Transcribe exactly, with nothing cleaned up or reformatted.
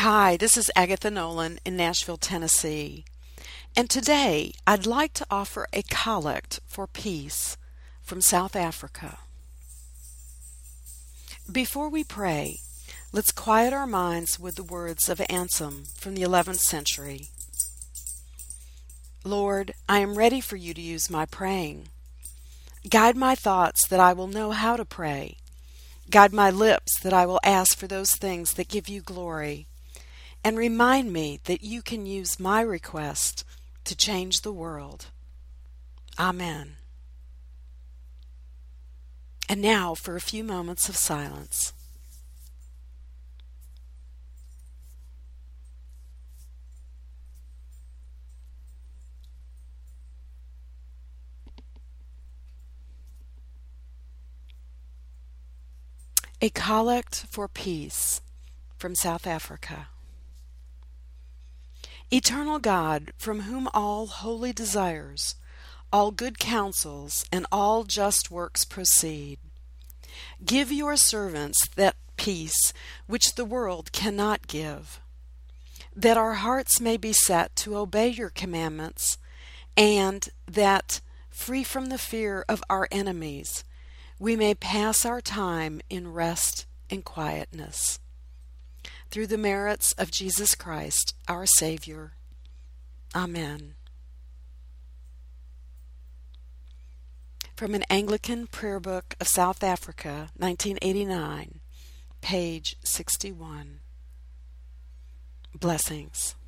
Hi, this is Agatha Nolan in Nashville, Tennessee. And today I'd like to offer a collect for peace from South Africa. Before we pray, let's quiet our minds with the words of Anselm from the eleventh century. Lord, I am ready for you to use my praying. Guide my thoughts that I will know how to pray. Guide my lips that I will ask for those things that give you glory. And remind me that you can use my request to change the world. Amen. And now for a few moments of silence. A collect for peace from South Africa. Eternal God, from whom all holy desires, all good counsels, and all just works proceed, give your servants that peace which the world cannot give, that our hearts may be set to obey your commandments, and that, free from the fear of our enemies, we may pass our time in rest and quietness. Through the merits of Jesus Christ, our Savior. Amen. From an Anglican Prayer Book of South Africa, nineteen eighty-nine, page sixty-one. Blessings.